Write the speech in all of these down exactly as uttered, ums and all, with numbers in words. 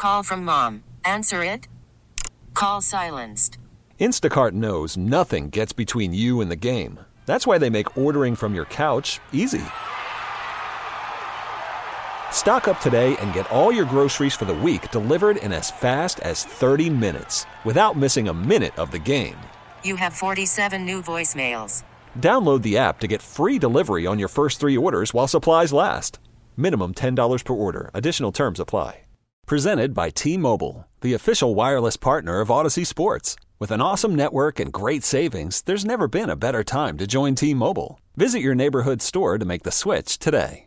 Call from mom. Answer it. Call silenced. Instacart knows nothing gets between you and the game. That's why they make ordering from your couch easy. Stock up today and get all your groceries for the week delivered in as fast as thirty minutes without missing a minute of the game. You have forty-seven new voicemails. Download the app to get free delivery on your first three orders while supplies last. Minimum ten dollars per order. Additional terms apply. Presented by T-Mobile, the official wireless partner of Odyssey Sports. With an awesome network and great savings, there's never been a better time to join T-Mobile. Visit your neighborhood store to make the switch today.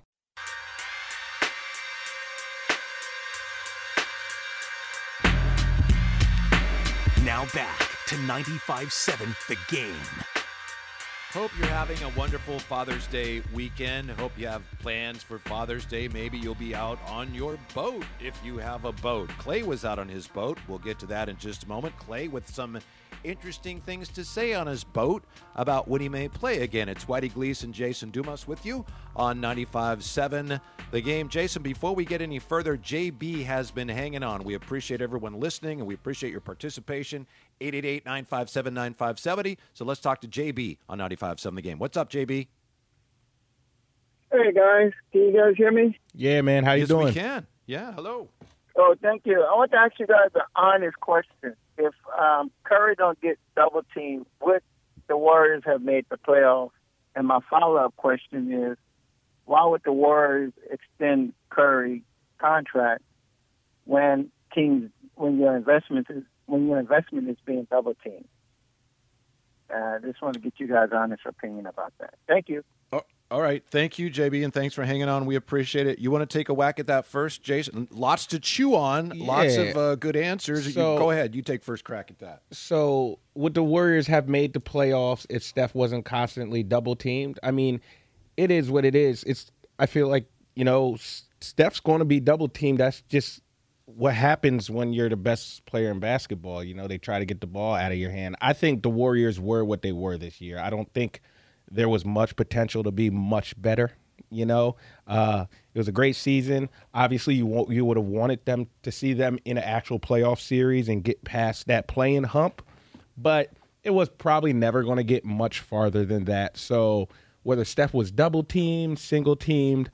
Now back to ninety-five seven The Game. Hope you're having a wonderful Father's Day weekend. Hope you have plans for Father's Day. Maybe you'll be out on your boat if you have a boat. Clay was out on his boat. We'll get to that in just a moment. Clay with some interesting things to say on his boat about when he may play again. It's Whitey Gleason, Jason Dumas with you on ninety-five seven The Game. Jason, before we get any further, J B has been hanging on. We appreciate everyone listening, and we appreciate your participation. eight eight eight, nine five seven, nine five seven zero. So let's talk to J B on ninety-five seven The Game. What's up, J B? Hey, guys. Can you guys hear me? Yeah, man. How you yes, doing? we can. Yeah, hello. Oh, thank you. I want to ask you guys an honest question. If um, Curry don't get double teamed, would the Warriors have made the playoffs? And my follow-up question is, why would the Warriors extend Curry contract when teams, when your investment is when your investment is being double teamed? I uh, just want to get you guys' honest opinion about that. Thank you. Oh, all right. Thank you, J B, and thanks for hanging on. We appreciate it. You want to take a whack at that first, Jason? Lots to chew on. Yeah. Lots of uh, good answers. So, you, go ahead. You take first crack at that. So would the Warriors have made the playoffs if Steph wasn't constantly double-teamed? I mean, it is what it is. It's. I feel like, you know, Steph's going to be double-teamed. That's just what happens when you're the best player in basketball. You know, they try to get the ball out of your hand. I think the Warriors were what they were this year. I don't think there was much potential to be much better. You know, uh, it was a great season. Obviously, you want, you would have wanted them to see them in an actual playoff series and get past that playing hump, but it was probably never going to get much farther than that. So whether Steph was double teamed, single teamed,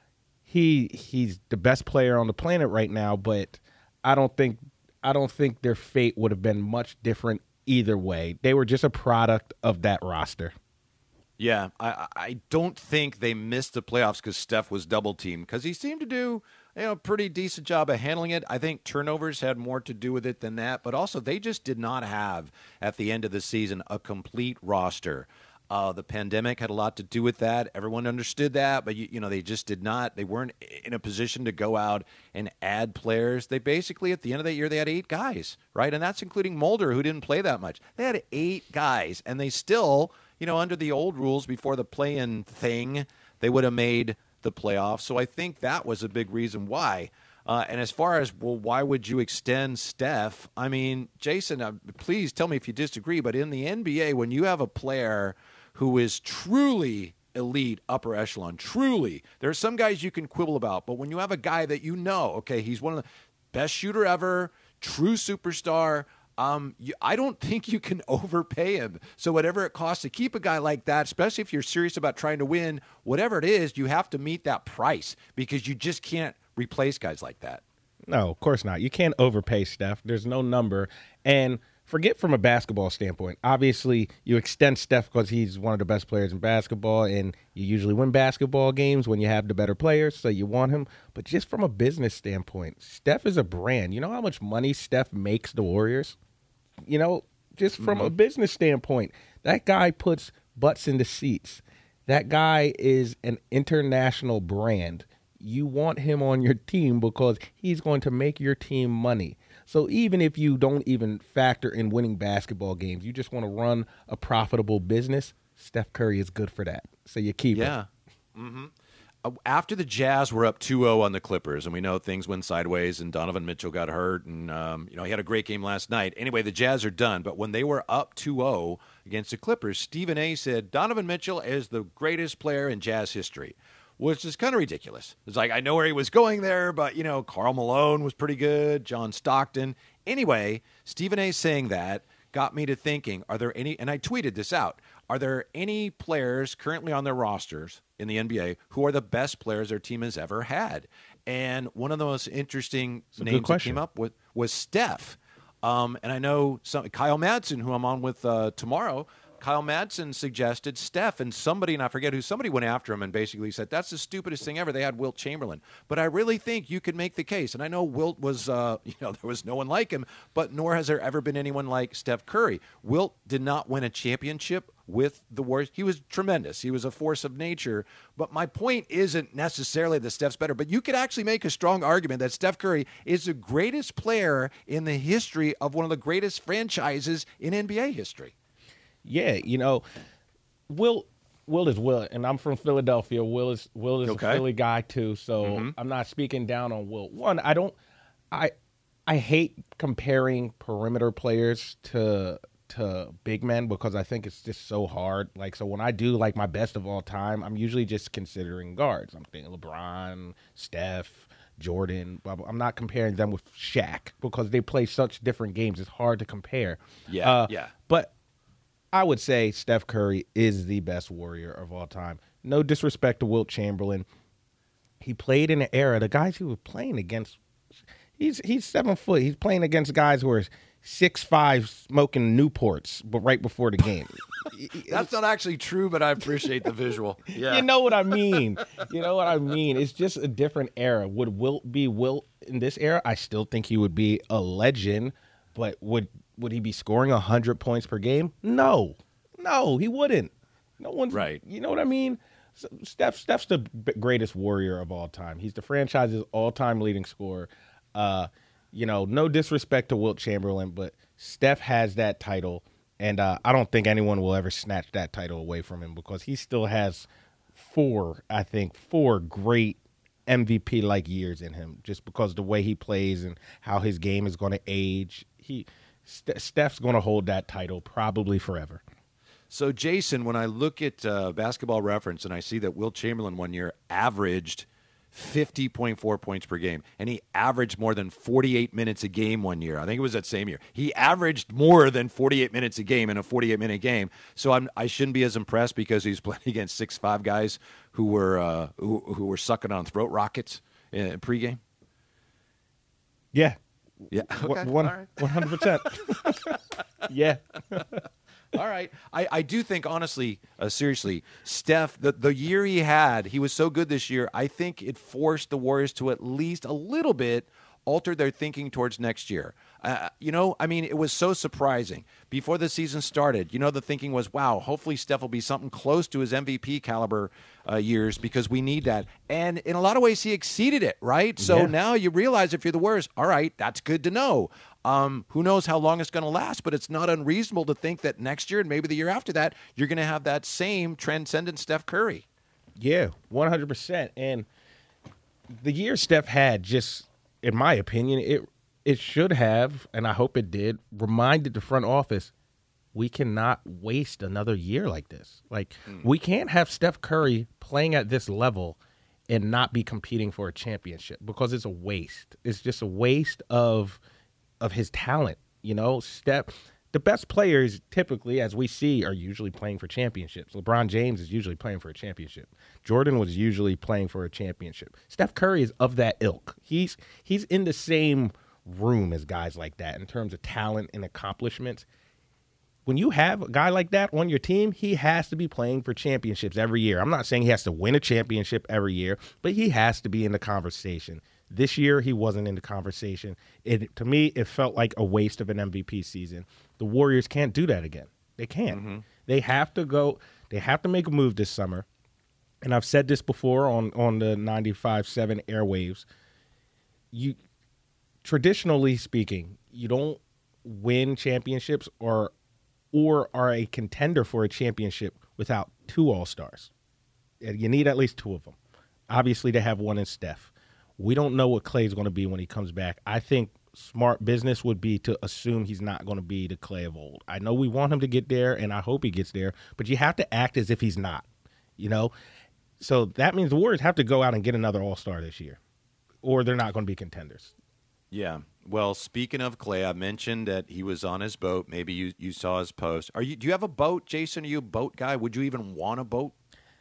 he he's the best player on the planet right now. But I don't think I don't think their fate would have been much different either way. They were just a product of that roster. Yeah, I, I don't think they missed the playoffs because Steph was double-teamed, because he seemed to do, you know, a pretty decent job of handling it. I think turnovers had more to do with it than that, but also they just did not have, at the end of the season, a complete roster. Uh, the pandemic had a lot to do with that. Everyone understood that, but, you, you know, they just did not. They weren't in a position to go out and add players. They basically, at the end of that year, they had eight guys, right? And that's including Mulder, who didn't play that much. They had eight guys, and they still, you know, under the old rules before the play-in thing, they would have made the playoffs. So I think that was a big reason why. Uh, and as far as, well, why would you extend Steph? I mean, Jason, uh, please tell me if you disagree, but in the N B A, when you have a player who is truly elite, upper echelon, truly, there are some guys you can quibble about, but when you have a guy that you know, okay, he's one of the best shooter ever, true superstar, Um, you, I don't think you can overpay him. So whatever it costs to keep a guy like that, especially if you're serious about trying to win, whatever it is, you have to meet that price because you just can't replace guys like that. No, of course not. You can't overpay Steph. There's no number. And forget from a basketball standpoint. Obviously, you extend Steph because he's one of the best players in basketball, and you usually win basketball games when you have the better players, so you want him. But just from a business standpoint, Steph is a brand. You know how much money Steph makes the Warriors? You know, just from mm-hmm. a business standpoint, that guy puts butts in the seats. That guy is an international brand. You want him on your team because he's going to make your team money. So even if you don't even factor in winning basketball games, you just want to run a profitable business, Steph Curry is good for that. So you keep yeah. him. Yeah. Mm-hmm. After the Jazz were up two oh on the Clippers, and we know things went sideways, and Donovan Mitchell got hurt, and um, you know he had a great game last night. Anyway, the Jazz are done, but when they were up two oh against the Clippers, Stephen A. said Donovan Mitchell is the greatest player in Jazz history. which is kind of ridiculous. It's like, I know where he was going there, but, you know, Karl Malone was pretty good, John Stockton. Anyway, Stephen A. saying that got me to thinking, are there any, and I tweeted this out, are there any players currently on their rosters in the N B A who are the best players their team has ever had? And one of the most interesting names that came up with was Steph. Um, and I know some, Kyle Madsen, who I'm on with uh, tomorrow, Kyle Madsen suggested Steph, and somebody, and I forget who, somebody went after him and basically said, that's the stupidest thing ever. They had Wilt Chamberlain. But I really think you could make the case. And I know Wilt was, uh, you know, there was no one like him, but nor has there ever been anyone like Steph Curry. Wilt did not win a championship with the Warriors. He was tremendous. He was a force of nature. But my point isn't necessarily that Steph's better, but you could actually make a strong argument that Steph Curry is the greatest player in the history of one of the greatest franchises in N B A history. Yeah, you know, Will Will is Will, and I'm from Philadelphia. Will is Will is Okay. a Philly guy too, so Mm-hmm. I'm not speaking down on Will. One, I don't, I I hate comparing perimeter players to to big men because I think it's just so hard. Like, so when I do like my best of all time, I'm usually just considering guards. I'm thinking LeBron, Steph, Jordan. Blah, blah. I'm not comparing them with Shaq because they play such different games. It's hard to compare. Yeah, Uh, yeah. But I would say Steph Curry is the best Warrior of all time. No disrespect to Wilt Chamberlain. He played in an era, the guys he was playing against, he's he's seven foot. He's playing against guys who are six five smoking Newports, but right before the game. That's not actually true, but I appreciate the visual. Yeah. You know what I mean. You know what I mean. It's just a different era. Would Wilt be Wilt in this era? I still think he would be a legend, but would would he be scoring one hundred points per game? No. No, he wouldn't. No one's Right. You know what I mean? So Steph Steph's the b- greatest Warrior of all time. He's the franchise's all-time leading scorer. Uh, you know, no disrespect to Wilt Chamberlain, but Steph has that title, and uh, I don't think anyone will ever snatch that title away from him because he still has four, I think, four great M V P-like years in him just because the way he plays and how his game is going to age. He St- Steph's going to hold that title probably forever. So, Jason, when I look at uh, Basketball Reference and I see that Wilt Chamberlain one year averaged fifty point four points per game, and he averaged more than forty-eight minutes a game one year. I think it was that same year. He averaged more than forty-eight minutes a game in a forty-eight minute game. So I'm, I shouldn't be as impressed because he's playing against six five guys who were uh, who, who were sucking on throat rockets in pregame. Yeah. Yeah, okay. One, All right. one hundred percent. Yeah. All right. I, I do think, honestly, uh, seriously, Steph, the, the year he had, he was so good this year, I think it forced the Warriors to at least a little bit alter their thinking towards next year. Uh, you know, I mean, it was so surprising. Before the season started, you know, the thinking was, wow, hopefully Steph will be something close to his M V P caliber uh, years because we need that. And in a lot of ways, he exceeded it, right? So Yeah. now you realize if you're the Warriors, all right, that's good to know. Um, who knows how long it's going to last, but it's not unreasonable to think that next year and maybe the year after that, you're going to have that same transcendent Steph Curry. Yeah, one hundred percent. And the year Steph had, just in my opinion, it it should have, and I hope it did, reminded the front office, we cannot waste another year like this. Like, mm. we can't have Steph Curry playing at this level and not be competing for a championship because it's a waste. It's just a waste of of his talent. You know, Steph, the best players typically, as we see, are usually playing for championships. LeBron James is usually playing for a championship. Jordan was usually playing for a championship. Steph Curry is of that ilk. He's he's in the same room as guys like that in terms of talent and accomplishments. When you have a guy like that on your team, he has to be playing for championships every year. I'm not saying he has to win a championship every year, but he has to be in the conversation. This year, he wasn't in the conversation. It, to me, it felt like a waste of an M V P season. The Warriors can't do that again. They can't. Mm-hmm. They have to go. They have to make a move this summer. And I've said this before on, on the ninety-five point seven airwaves. You, traditionally speaking, you don't win championships or or are a contender for a championship without two All-Stars. You need at least two of them. Obviously, they have one in Steph. We don't know what Klay's going to be when he comes back. I think smart business would be to assume he's not going to be the Klay of old. I know we want him to get there, and I hope he gets there, but you have to act as if he's not. You know, So that means the Warriors have to go out and get another All-Star this year, or they're not going to be contenders. Yeah. Well, speaking of Klay, I mentioned that he was on his boat. Maybe you, you saw his post. Are you? Do you have a boat, Jason? Are you a boat guy? Would you even want a boat?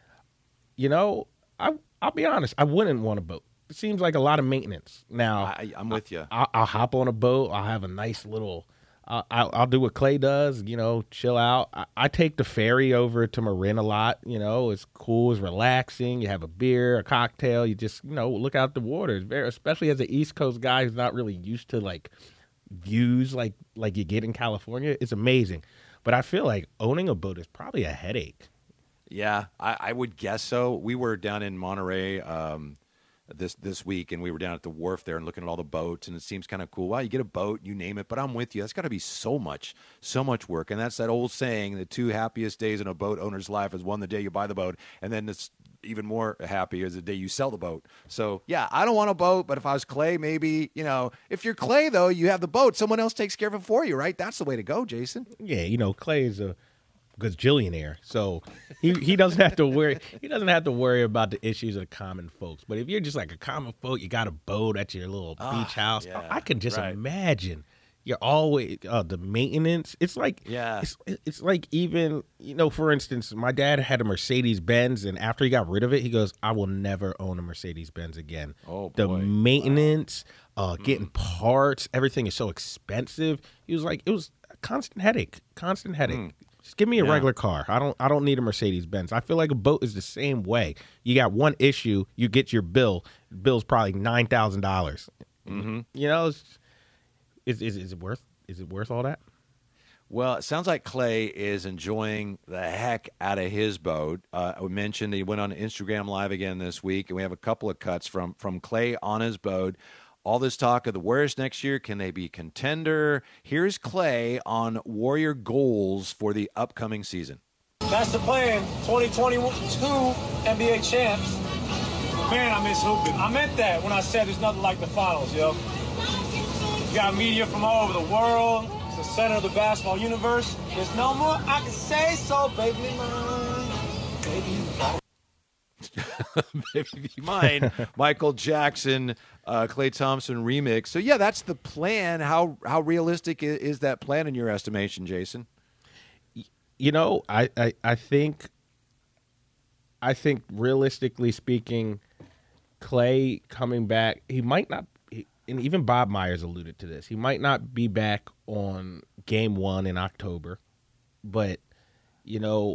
You know, I, I'll be honest. I wouldn't want a boat. It seems like a lot of maintenance. Now, I, I'm with you. I, I'll, I'll hop on a boat. I'll have a nice little I'll, I'll, I'll do what Klay does, you know, chill out. I, I take the ferry over to Marin a lot. You know, it's cool, it's relaxing. You have a beer, a cocktail. You just, you know, look out the water. It's very, especially as an East Coast guy who's not really used to like views like like you get in California. It's amazing. But I feel like owning a boat is probably a headache. Yeah, I, I would guess so. We were down in Monterey um, this this week, and we were down at the wharf there and looking at all the boats, and it seems kind of cool. Wow, you get a boat, you name it, but I'm with you. That's got to be so much, so much work. And that's that old saying, the two happiest days in a boat owner's life is one, the day you buy the boat, and then it's even more happy is the day you sell the boat. So, yeah, I don't want a boat, but if I was Klay, maybe, you know, if you're Klay, though, you have the boat. Someone else takes care of it for you, right? That's the way to go, Jason. Yeah, you know, Klay is a gazillionaire, so he, he doesn't have to worry. He doesn't have to worry about the issues of the common folks. But if you're just like a common folk, you got a boat at your little Ah, beach house. yeah, I, I can just right. imagine. You're always uh, the maintenance. It's like Yeah. it's, it's like even you know. For instance, my dad had a Mercedes Benz, and after he got rid of it, he goes, "I will never own a Mercedes Benz again." Oh, the boy. maintenance, uh, getting parts, everything is so expensive. He was like, it was a constant headache, constant headache. Just give me a Yeah. regular car. I don't. I don't need a Mercedes Benz. I feel like a boat is the same way. You got one issue, you get your bill. The bill's probably nine thousand dollars. Mm-hmm. You know. It's, Is, is is it worth is it worth all that? Well, it sounds like Klay is enjoying the heck out of his boat. Uh, we mentioned he went on Instagram Live again this week, and we have a couple of cuts from from Klay on his boat. All this talk of the Warriors next year, can they be contender? Here's Klay on Warrior goals for the upcoming season. That's the plan. twenty twenty-two N B A champs. Man, I miss hooping. I meant that when I said there's nothing like the finals, yo. You got media from all over the world. It's the center of the basketball universe. There's no more I can say so, baby mine. Baby, you got it. Baby Be Mine, Michael Jackson, uh, Klay Thompson remix. So, yeah, that's the plan. How how realistic is, is that plan in your estimation, Jason? You know, I, I, I think I think realistically speaking, Klay coming back, he might not. And even Bob Myers alluded to this. He might not be back on game one in October, but, you know,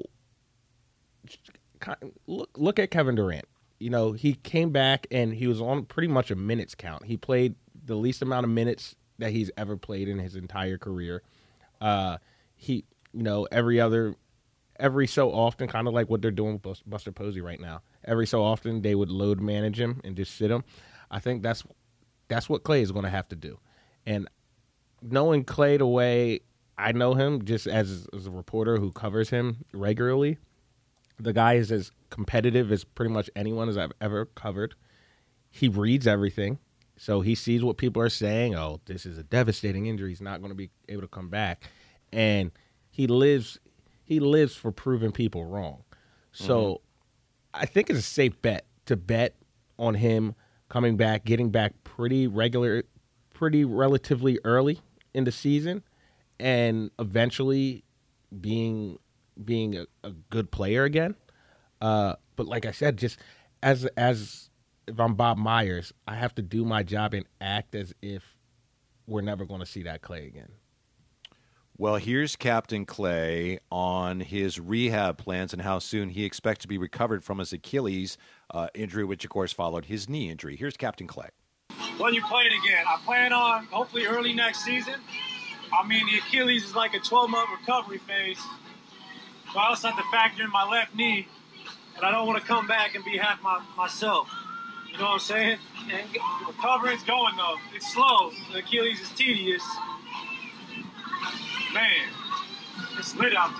look look at Kevin Durant. You know, he came back and he was on pretty much a minutes count. He played the least amount of minutes that he's ever played in his entire career. Uh, he, you know, every other, every so often, kind of like what they're doing with Buster Posey right now. Every so often, they would load manage him and just sit him. I think that's That's what Klay is going to have to do. And knowing Klay the way I know him, just as, as a reporter who covers him regularly, the guy is as competitive as pretty much anyone as I've ever covered. He reads everything. So he sees what people are saying. Oh, this is a devastating injury. He's not going to be able to come back. And he lives he lives for proving people wrong. So mm-hmm. I think it's a safe bet to bet on him coming back, getting back pretty regular, pretty relatively early in the season, and eventually being being a, a good player again. Uh, but like I said, just as as if I'm Bob Myers, I have to do my job and act as if we're never going to see that Klay again. Well, here's Captain Klay on his rehab plans and how soon he expects to be recovered from his Achilles uh, injury, which, of course, followed his knee injury. Here's Captain Klay. When you play it again, I plan on hopefully early next season. I mean, the Achilles is like a twelve-month recovery phase. So I also have to factor in my left knee, and I don't want to come back and be half my, myself. You know what I'm saying? And recovering's going, though. It's slow. The Achilles is tedious. Man, it's lit out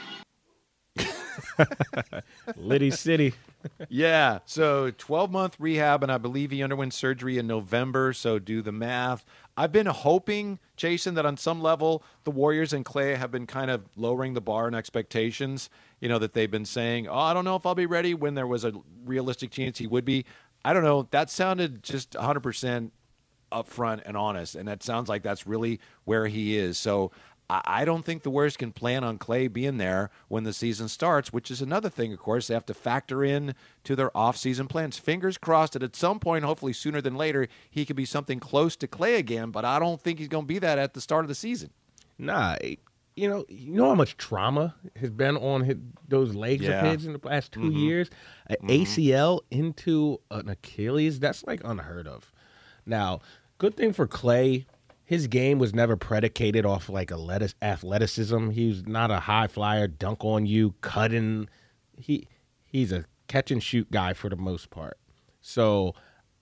today. Liddy City. Yeah, so twelve-month rehab, and I believe he underwent surgery in November, so do the math. I've been hoping, Jason, that on some level the Warriors and Klay have been kind of lowering the bar and expectations, you know, that they've been saying, oh, I don't know if I'll be ready, when there was a realistic chance he would be. I don't know. That sounded just one hundred percent upfront and honest, and that sounds like that's really where he is. So I don't think the Warriors can plan on Clay being there when the season starts, which is another thing, of course, they have to factor in to their off-season plans. Fingers crossed that at some point, hopefully sooner than later, he could be something close to Clay again, but I don't think he's going to be that at the start of the season. Nah, you know, you know how much trauma has been on his, those legs Yeah. of his in the last two Mm-hmm. years? An Mm-hmm. A C L into an Achilles, that's like unheard of. Now, good thing for Clay, his game was never predicated off like a athleticism. He was not a high flyer, dunk on you, cutting. He he's a catch and shoot guy for the most part. So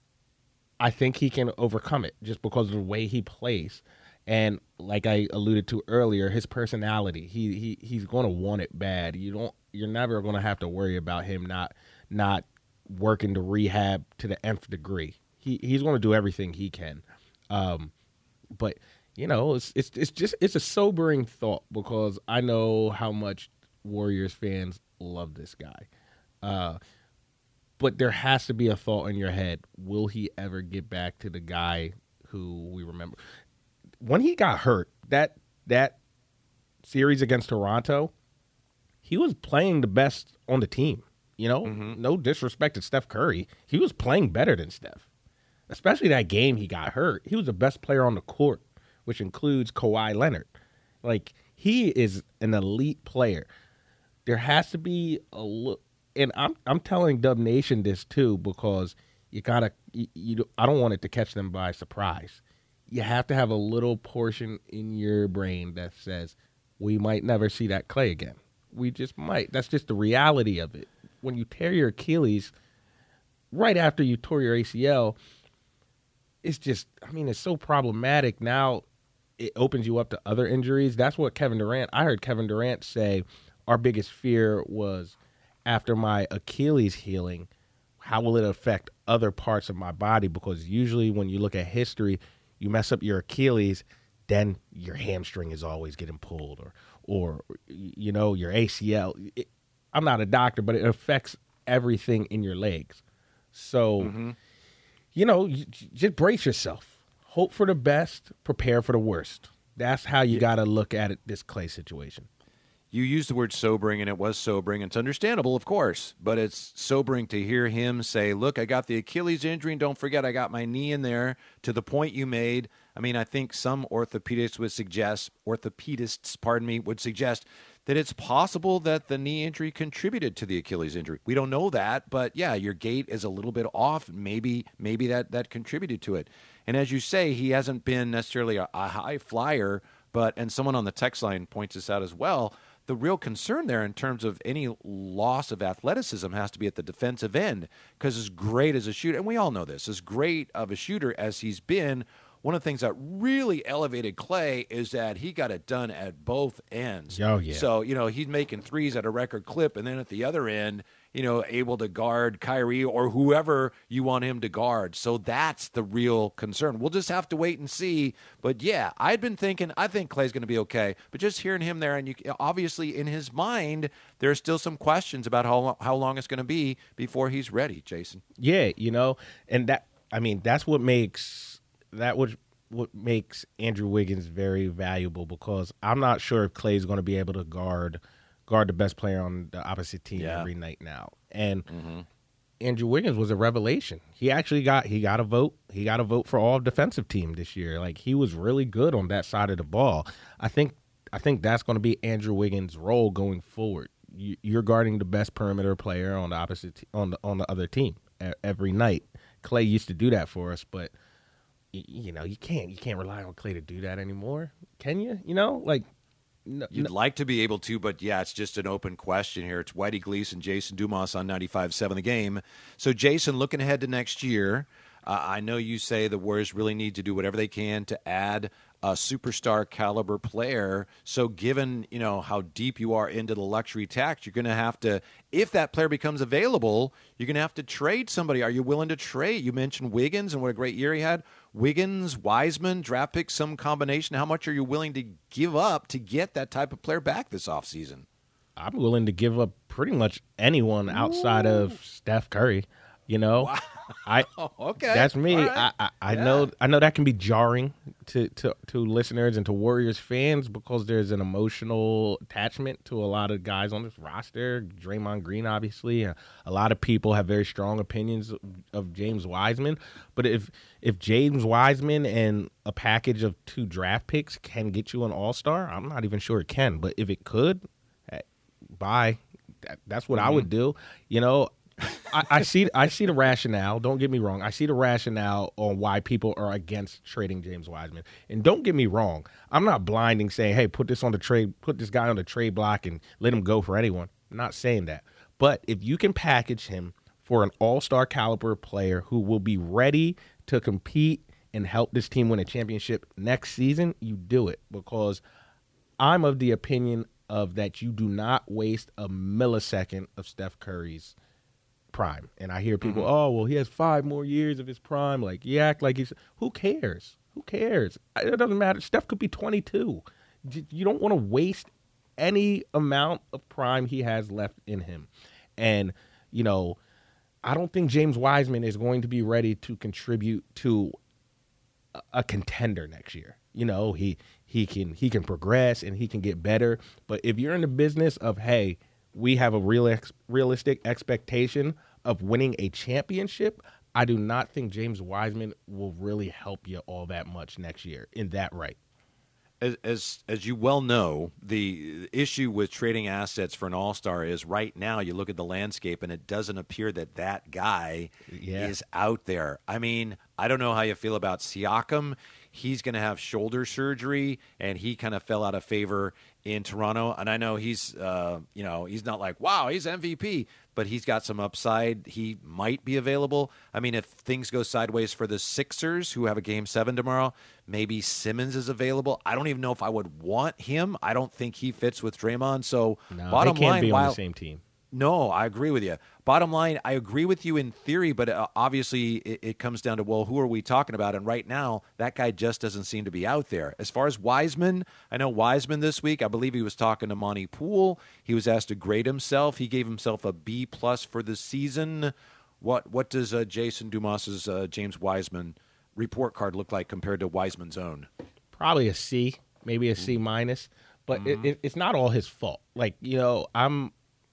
I think he can overcome it just because of the way he plays. And like I alluded to earlier, his personality, he he he's going to want it bad. You don't you're never going to have to worry about him not not working to rehab to the nth degree. He he's going to do everything he can. Um But you know, it's it's it's just it's a sobering thought because I know how much Warriors fans love this guy. Uh, but there has to be a thought in your head: will he ever get back to the guy who we remember? When he got hurt, that that series against Toronto, he was playing the best on the team. You know, mm-hmm. No disrespect to Steph Curry, he was playing better than Steph. Especially that game he got hurt. He was the best player on the court, which includes Kawhi Leonard. Like, he is an elite player. There has to be a look, and I'm I'm telling Dub Nation this too because you gotta you, you I don't want it to catch them by surprise. You have to have a little portion in your brain that says we might never see that Clay again. We just might. That's just the reality of it. When you tear your Achilles right after you tore your A C L, it's just, I mean, it's so problematic. Now it opens you up to other injuries. That's what Kevin Durant, I heard Kevin Durant say, our biggest fear was after my Achilles healing, how will it affect other parts of my body? Because usually when you look at history, you mess up your Achilles, then your hamstring is always getting pulled or, or you know, your A C L. It, I'm not a doctor, but it affects everything in your legs. So, mm-hmm. you know, you, just brace yourself. Hope for the best, prepare for the worst. That's how you yeah. got to look at it, this Clay situation. You used the word sobering, and it was sobering. It's understandable, of course, but it's sobering to hear him say, look, I got the Achilles injury, and don't forget I got my knee in there, to the point you made. I mean, I think some orthopedists would suggest, orthopedists, pardon me, would suggest that it's possible that the knee injury contributed to the Achilles injury. We don't know that, but yeah, your gait is a little bit off. Maybe maybe that, that contributed to it. And as you say, he hasn't been necessarily a, a high flyer, but, and someone on the text line points this out as well, the real concern there in terms of any loss of athleticism has to be at the defensive end, because as great as a shooter, and we all know this, as great of a shooter as he's been, one of the things that really elevated Clay is that he got it done at both ends. Oh, yeah. So, you know, he's making threes at a record clip, and then at the other end, you know, able to guard Kyrie or whoever you want him to guard. So that's the real concern. We'll just have to wait and see. But, yeah, I'd been thinking, I think Clay's going to be okay. But just hearing him there, and you obviously in his mind, there's still some questions about how, how long it's going to be before he's ready, Jason. Yeah, you know, and that, I mean, that's what makes that what what makes Andrew Wiggins very valuable, because I'm not sure if Clay's going to be able to guard guard the best player on the opposite team yeah. every night now. And mm-hmm. Andrew Wiggins was a revelation. He actually got he got a vote. He got a vote for all defensive team this year. Like, he was really good on that side of the ball. I think I think that's going to be Andrew Wiggins' role going forward. You, you're guarding the best perimeter player on the opposite te- on the on the other team every night. Clay used to do that for us, but you know, you can't you can't rely on Clay to do that anymore, can you? You know, like no, you'd no. like to be able to, but yeah, it's just an open question here. It's Whitey Gleason, Jason Dumas on ninety-five point seven The Game. So, Jason, looking ahead to next year, uh, I know you say the Warriors really need to do whatever they can to add a superstar caliber player. So given, you know, how deep you are into the luxury tax, you're going to have to, if that player becomes available, you're going to have to trade somebody. Are you willing to trade? You mentioned Wiggins and what a great year he had. Wiggins, Wiseman, draft pick, some combination. How much are you willing to give up to get that type of player back this offseason? I'm willing to give up pretty much anyone outside Ooh. of Steph Curry. You know, wow. I okay, that's me. Right. I I, I yeah. know I know that can be jarring to, to to listeners and to Warriors fans because there's an emotional attachment to a lot of guys on this roster. Draymond Green, obviously, a lot of people have very strong opinions of, of James Wiseman. But if if James Wiseman and a package of two draft picks can get you an All Star, I'm not even sure it can. But if it could, bye. That, that's what mm-hmm. I would do. You know. I, I see I see the rationale. Don't get me wrong. I see the rationale on why people are against trading James Wiseman. And don't get me wrong. I'm not blinding saying, hey, put this on the trade, put this guy on the trade block and let him go for anyone. I'm not saying that. But if you can package him for an all-star caliber player who will be ready to compete and help this team win a championship next season, you do it. Because I'm of the opinion of that you do not waste a millisecond of Steph Curry's prime. And I hear people, mm-hmm. oh, well, he has five more years of his prime. Like, you act like he's – who cares? Who cares? It doesn't matter. Steph could be twenty-two. You don't want to waste any amount of prime he has left in him. And, you know, I don't think James Wiseman is going to be ready to contribute to a, a contender next year. You know, he he can he can progress and he can get better. But if you're in the business of, hey – we have a real ex- realistic expectation of winning a championship, I do not think James Wiseman will really help you all that much next year in that right. As, as as you well know, the issue with trading assets for an all-star is right now you look at the landscape and it doesn't appear that that guy yeah. is out there. I mean, I don't know how you feel about Siakam. He's going to have shoulder surgery, and he kind of fell out of favor in Toronto. And I know he's, uh, you know, he's not like, wow, he's M V P, but he's got some upside. He might be available. I mean, if things go sideways for the Sixers, who have a game seven tomorrow, maybe Simmons is available. I don't even know if I would want him. I don't think he fits with Draymond. So, no, bottom they can't line, be while, on the same team. No, I agree with you. Bottom line, I agree with you in theory, but uh, obviously it, it comes down to, well, who are we talking about? And right now, that guy just doesn't seem to be out there. As far as Wiseman, I know Wiseman this week, I believe he was talking to Monty Poole. He was asked to grade himself. He gave himself a B plus for the season. What what does uh, Jason Dumas's uh, James Wiseman report card look like compared to Wiseman's own? Probably a C, maybe a C minus, but mm-hmm. it, it, it's not all his fault. Like, you know, I'm.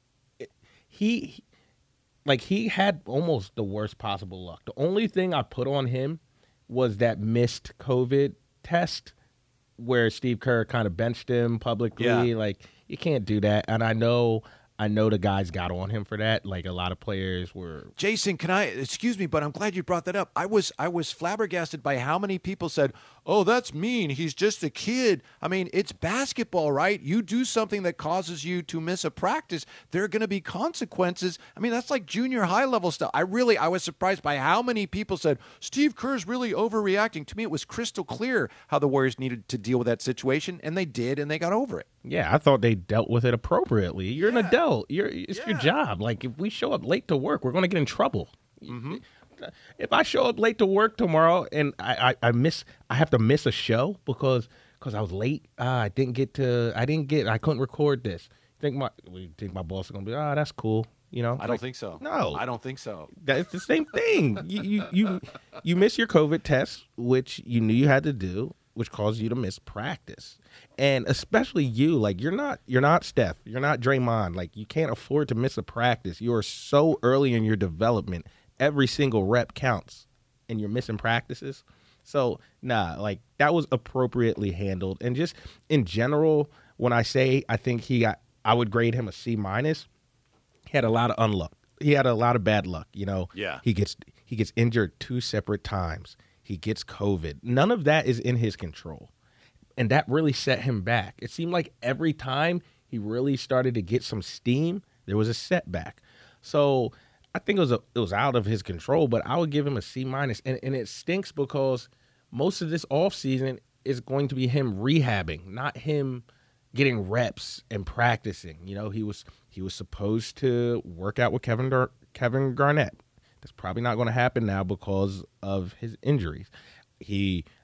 He, like, he had almost the worst possible luck. The only thing I put on him was that missed COVID test where Steve Kerr kind of benched him publicly. Yeah. Like, you can't do that. And I know I know the guys got on him for that. Like, a lot of players were. Jason, can I, excuse me, but I'm glad you brought that up. I was I was flabbergasted by how many people said, oh, that's mean. He's just a kid. I mean, it's basketball, right? You do something that causes you to miss a practice, there are going to be consequences. I mean, that's like junior high level stuff. I really, I was surprised by how many people said, Steve Kerr's really overreacting. To me, it was crystal clear how the Warriors needed to deal with that situation, and they did, and they got over it. Yeah, I thought they dealt with it appropriately. You're yeah. an adult. You're, it's yeah. your job. Like, if we show up late to work, we're going to get in trouble. Mm-hmm. If I show up late to work tomorrow and I, I, I miss, I have to miss a show because because I was late. Uh, I didn't get to. I didn't get. I couldn't record this. Think my we think my boss is gonna be. Ah, oh, that's cool. You know. I don't like, think so. No, I don't think so. That's the same thing. you, you you you miss your COVID test, which you knew you had to do, which caused you to miss practice. And especially you, like you're not you're not Steph, you're not Draymond. Like you can't afford to miss a practice. You are so early in your development. Every single rep counts, and you're missing practices. So, nah, like, that was appropriately handled. And just in general, when I say I think he got, I would grade him a C minus, he had a lot of unluck. He had a lot of bad luck, you know. Yeah. He gets he gets injured two separate times. He gets COVID. None of that is in his control. And that really set him back. It seemed like every time he really started to get some steam, there was a setback. So I think it was a, it was out of his control, but I would give him a C minus. And, and it stinks because most of this offseason is going to be him rehabbing, not him getting reps and practicing. You know, he was he was supposed to work out with Kevin Dar- Kevin Garnett. That's probably not going to happen now because of his injuries. He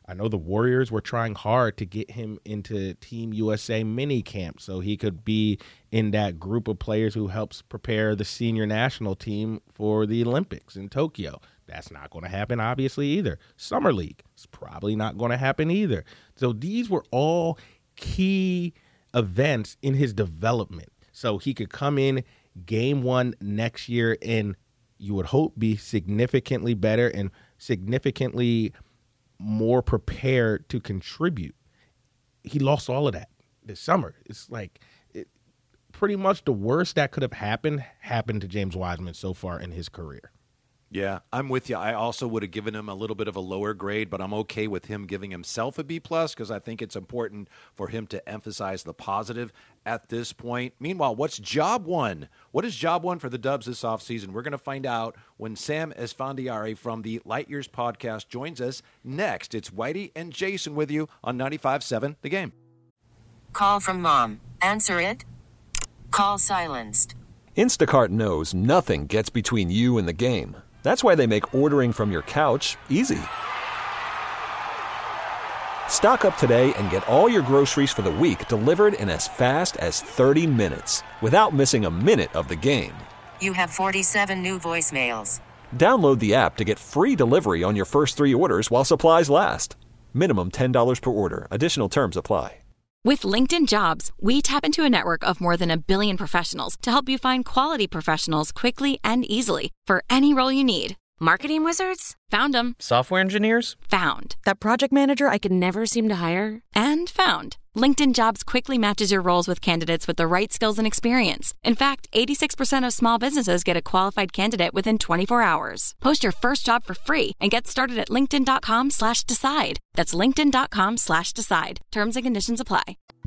I know the Warriors were trying hard to get him into Team U S A mini camp so he could be in that group of players who helps prepare the senior national team for the Olympics in Tokyo. That's not going to happen, obviously, either. Summer League is probably not going to happen either. So these were all key events in his development. So he could come in game one next year and you would hope be significantly better and significantly more prepared to contribute. He lost all of that this summer. It's like it, pretty much the worst that could have happened happened to James Wiseman so far in his career. Yeah, I'm with you. I also would have given him a little bit of a lower grade, but I'm okay with him giving himself a B plus because I think it's important for him to emphasize the positive at this point. Meanwhile, what's job one? What is job one for the Dubs this offseason? We're going to find out when Sam Esfandiari from the Light Years podcast joins us next. It's Whitey and Jason with you on ninety-five point seven The Game. Call from mom. Answer it. Call silenced. Instacart knows nothing gets between you and the game. That's why they make ordering from your couch easy. Stock up today and get all your groceries for the week delivered in as fast as thirty minutes without missing a minute of the game. You have forty-seven new voicemails. Download the app to get free delivery on your first three orders while supplies last. Minimum ten dollars per order. Additional terms apply. With LinkedIn Jobs, we tap into a network of more than a billion professionals to help you find quality professionals quickly and easily for any role you need. Marketing wizards? Found them. Software engineers? Found. That project manager I could never seem to hire? And found. LinkedIn Jobs quickly matches your roles with candidates with the right skills and experience. In fact, eighty-six percent of small businesses get a qualified candidate within twenty-four hours. Post your first job for free and get started at linkedin.com slash decide. That's linkedin.com slash decide. Terms and conditions apply.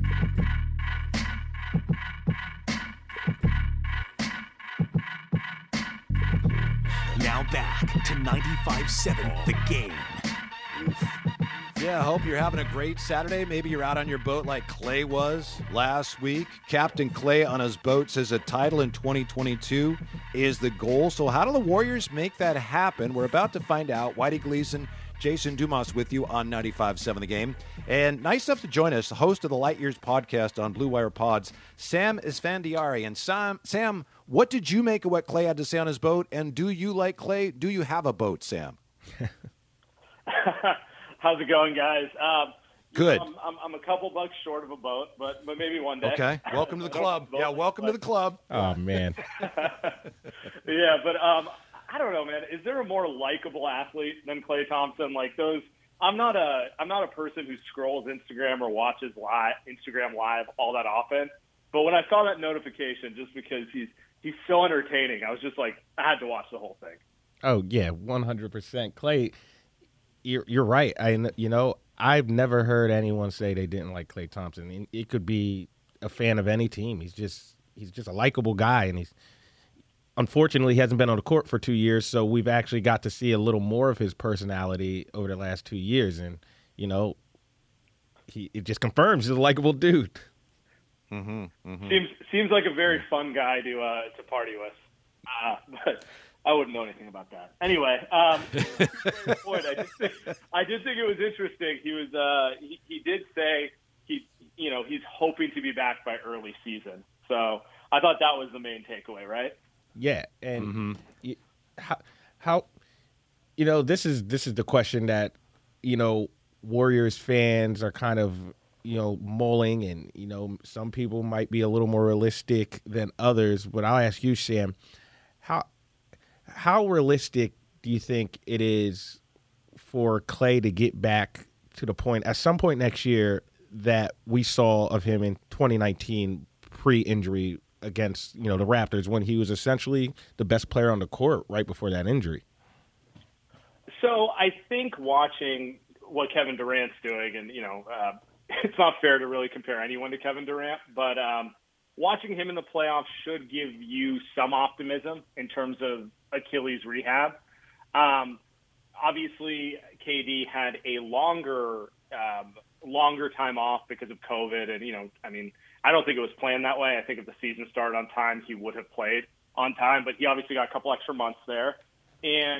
Now back to ninety-five point seven The Game. Yeah, I hope you're having a great Saturday. Maybe you're out on your boat like Clay was last week. Captain Clay on his boat says a title in twenty twenty-two is the goal. So how do the Warriors make that happen? We're about to find out. Whitey Gleason, Jason Dumas with you on ninety-five point seven The Game. And nice enough to join us, the host of the Light Years podcast on Blue Wire Pods, Sam Esfandiari. And Sam, Sam, what did you make of what Clay had to say on his boat? And do you, like Clay, do you have a boat, Sam? How's it going, guys? Um, Good. You know, I'm, I'm, I'm a couple bucks short of a boat, but, but maybe one day. Okay. Welcome to the club. Yeah, welcome but, to the club. Oh, man. Yeah, but um, I don't know, man. Is there a more likable athlete than Klay Thompson? Like those, I'm not a I'm not a person who scrolls Instagram or watches live Instagram Live all that often. But when I saw that notification, just because he's he's so entertaining, I was just like, I had to watch the whole thing. Oh yeah, one hundred percent. Clay, you're you're right. I you know I've never heard anyone say they didn't like Klay Thompson. It could be a fan of any team. He's just he's just a likable guy, and he's unfortunately he hasn't been on the court for two years. So we've actually got to see a little more of his personality over the last two years, and you know, he it just confirms he's a likable dude. Mm-hmm, mm-hmm. Seems seems like a very fun guy to uh, to party with, uh, but I wouldn't know anything about that. Anyway, um, point, I did think I did think it was interesting. He was uh, he, he did say he you know he's hoping to be back by early season. So I thought that was the main takeaway, right? Yeah, and mm-hmm. you, how how you know this is this is the question that you know Warriors fans are kind of you know mulling, and you know some people might be a little more realistic than others. But I'll ask you, Sam, how how realistic do you think it is for Klay to get back to the point at some point next year that we saw of him in twenty nineteen pre-injury against, you know, the Raptors, when he was essentially the best player on the court right before that injury? So I think watching what Kevin Durant's doing, and, you know, uh, it's not fair to really compare anyone to Kevin Durant, but um, watching him in the playoffs should give you some optimism in terms of Achilles rehab. Um, obviously, K D had a longer um, longer time off because of COVID, and, you know, I mean, I don't think it was planned that way. I think if the season started on time, he would have played on time, but he obviously got a couple extra months there. And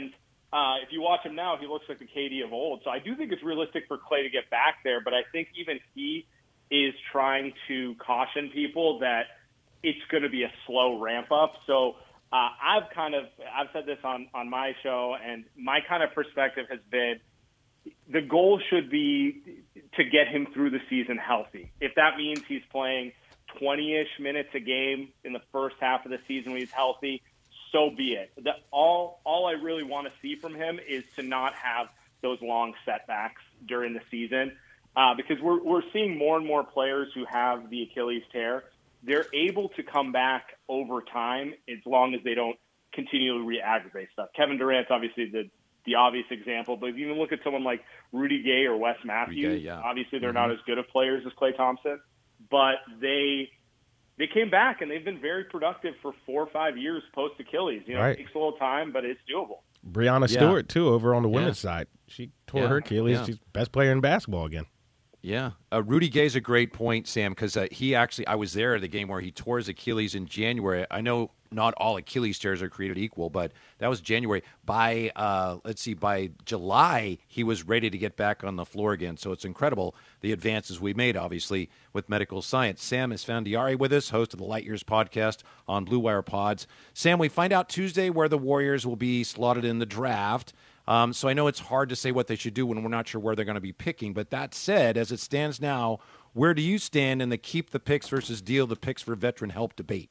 Uh, if you watch him now, he looks like the K D of old. So I do think it's realistic for Klay to get back there, but I think even he is trying to caution people that it's going to be a slow ramp up. So uh, I've kind of I've said this on, on my show, and my kind of perspective has been the goal should be to get him through the season healthy. If that means he's playing twenty-ish minutes a game in the first half of the season when he's healthy, so be it. The, all all I really want to see from him is to not have those long setbacks during the season, uh, because we're we're seeing more and more players who have the Achilles tear. They're able to come back over time as long as they don't continually re-aggravate stuff. Kevin Durant's obviously the the obvious example, but if you even look at someone like Rudy Gay or Wes Matthews, Gay, yeah. obviously they're mm-hmm. not as good of players as Klay Thompson, but they they came back and they've been very productive for four or five years post Achilles. You know, right. It takes a little time, but it's doable. Brianna Yeah. Stewart too, over on the Yeah. women's side. She tore Yeah. her Achilles. Yeah. She's best player in basketball again. Yeah. Uh, Rudy Gay's a great point, Sam, because uh, he actually, I was there at the game where he tore his Achilles in January. I know not all Achilles tears are created equal, but that was January. By, uh, let's see, by July, he was ready to get back on the floor again. So it's incredible the advances we made, obviously, with medical science. Sam Esfandiari with us, host of the Light Years podcast on Blue Wire Pods. Sam, we find out Tuesday where the Warriors will be slotted in the draft. Um, so I know it's hard to say what they should do when we're not sure where they're going to be picking. But that said, as it stands now, where do you stand in the keep the picks versus deal the picks for veteran help debate?